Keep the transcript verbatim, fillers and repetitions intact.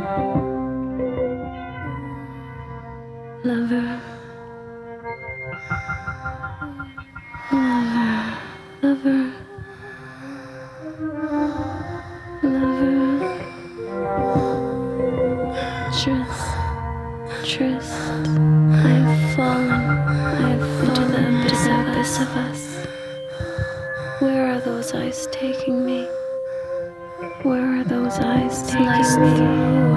Lover, lover, lover, lover, trust, trust. I've fallen, I've fallen into the abyss of us. Where are those eyes taking me? Where are those eyes taking me?